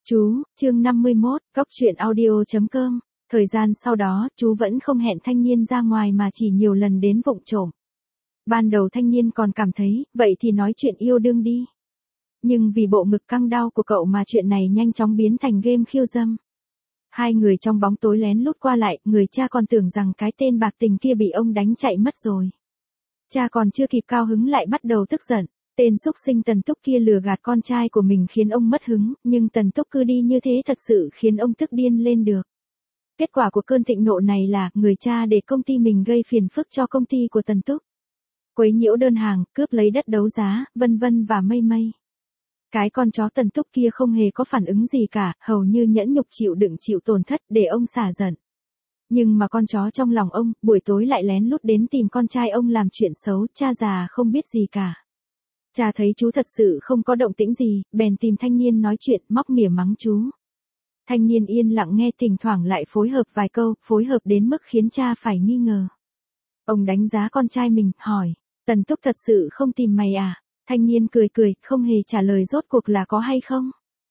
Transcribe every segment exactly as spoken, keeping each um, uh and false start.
Chú, chương năm mươi mốt, góc truyện audio chấm com. Thời gian sau đó, chú vẫn không hẹn thanh niên ra ngoài mà chỉ nhiều lần đến vụng trộm. Ban đầu thanh niên còn cảm thấy, vậy thì nói chuyện yêu đương đi. Nhưng vì bộ ngực căng đau của cậu mà chuyện này nhanh chóng biến thành game khiêu dâm. Hai người trong bóng tối lén lút qua lại, người cha còn tưởng rằng cái tên bạc tình kia bị ông đánh chạy mất rồi. Cha còn chưa kịp cao hứng lại bắt đầu tức giận. Tên xúc sinh Tần Túc kia lừa gạt con trai của mình khiến ông mất hứng, nhưng Tần Túc cứ đi như thế thật sự khiến ông tức điên lên được. Kết quả của cơn thịnh nộ này là, người cha để công ty mình gây phiền phức cho công ty của Tần Túc. Quấy nhiễu đơn hàng, cướp lấy đất đấu giá, vân vân và mây mây. Cái con chó Tần Túc kia không hề có phản ứng gì cả, hầu như nhẫn nhục chịu đựng chịu tổn thất để ông xả giận. Nhưng mà con chó trong lòng ông, buổi tối lại lén lút đến tìm con trai ông làm chuyện xấu, cha già không biết gì cả. Cha thấy chú thật sự không có động tĩnh gì, bèn tìm thanh niên nói chuyện, móc mỉa mắng chú. Thanh niên yên lặng nghe, thỉnh thoảng lại phối hợp vài câu, phối hợp đến mức khiến cha phải nghi ngờ. Ông đánh giá con trai mình, hỏi, Tần Túc thật sự không tìm mày à? Thanh niên cười cười, không hề trả lời rốt cuộc là có hay không.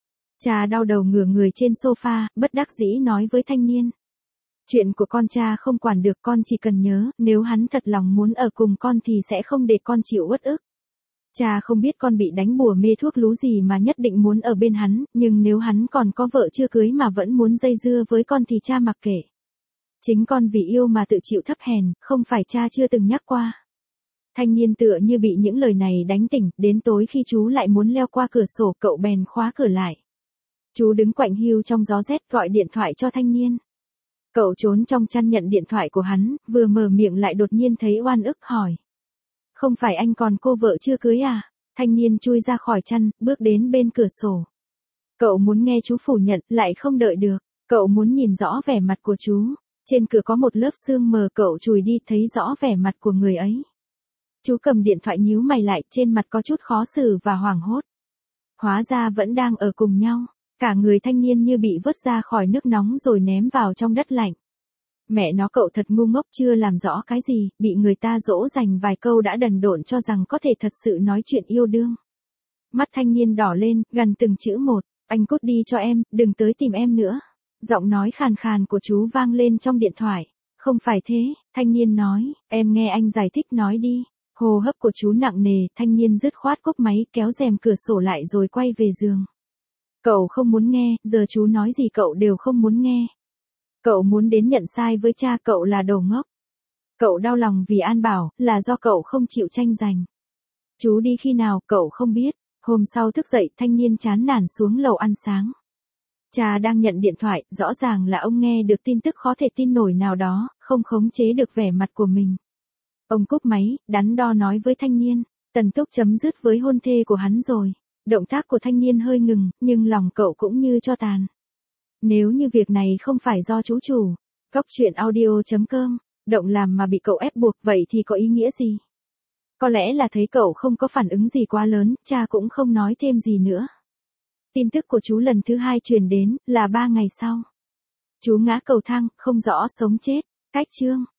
Cha đau đầu ngửa người trên sofa, bất đắc dĩ nói với thanh niên. Chuyện của con cha không quản được, con chỉ cần nhớ, nếu hắn thật lòng muốn ở cùng con thì sẽ không để con chịu uất ức. Cha không biết con bị đánh bùa mê thuốc lú gì mà nhất định muốn ở bên hắn, nhưng nếu hắn còn có vợ chưa cưới mà vẫn muốn dây dưa với con thì cha mặc kệ. Chính con vì yêu mà tự chịu thấp hèn, không phải cha chưa từng nhắc qua. Thanh niên tựa như bị những lời này đánh tỉnh, đến tối khi chú lại muốn leo qua cửa sổ, cậu bèn khóa cửa lại. Chú đứng quạnh hiu trong gió rét gọi điện thoại cho thanh niên. Cậu trốn trong chăn nhận điện thoại của hắn, vừa mở miệng lại đột nhiên thấy oan ức hỏi. Không phải anh còn cô vợ chưa cưới à? Thanh niên chui ra khỏi chăn, bước đến bên cửa sổ. Cậu muốn nghe chú phủ nhận, lại không đợi được. Cậu muốn nhìn rõ vẻ mặt của chú. Trên cửa có một lớp sương mờ, cậu chùi đi thấy rõ vẻ mặt của người ấy. Chú cầm điện thoại nhíu mày lại, trên mặt có chút khó xử và hoảng hốt. Hóa ra vẫn đang ở cùng nhau. Cả người thanh niên như bị vớt ra khỏi nước nóng rồi ném vào trong đất lạnh. Mẹ nó, cậu thật ngu ngốc, chưa làm rõ cái gì, bị người ta dỗ dành vài câu đã đần độn cho rằng có thể thật sự nói chuyện yêu đương. Mắt thanh niên đỏ lên, gần từng chữ một, anh cút đi cho em, đừng tới tìm em nữa. Giọng nói khàn khàn của chú vang lên trong điện thoại. Không phải thế, thanh niên nói, em nghe anh giải thích nói đi. Hô hấp của chú nặng nề, thanh niên dứt khoát cúp máy, kéo rèm cửa sổ lại rồi quay về giường. Cậu không muốn nghe, giờ chú nói gì cậu đều không muốn nghe. Cậu muốn đến nhận sai với cha, cậu là đồ ngốc. Cậu đau lòng vì An Bảo, là do cậu không chịu tranh giành. Chú đi khi nào, cậu không biết. Hôm sau thức dậy, thanh niên chán nản xuống lầu ăn sáng. Cha đang nhận điện thoại, rõ ràng là ông nghe được tin tức khó thể tin nổi nào đó, không khống chế được vẻ mặt của mình. Ông cúp máy, đắn đo nói với thanh niên, Tần Túc chấm dứt với hôn thê của hắn rồi. Động tác của thanh niên hơi ngừng, nhưng lòng cậu cũng như tro tàn. Nếu như việc này không phải do chú chủ, góc truyện audio chấm com, động làm mà bị cậu ép buộc, vậy thì có ý nghĩa gì? Có lẽ là thấy cậu không có phản ứng gì quá lớn, cha cũng không nói thêm gì nữa. Tin tức của chú lần thứ hai truyền đến, là ba ngày sau. Chú ngã cầu thang, không rõ sống chết, cách chương.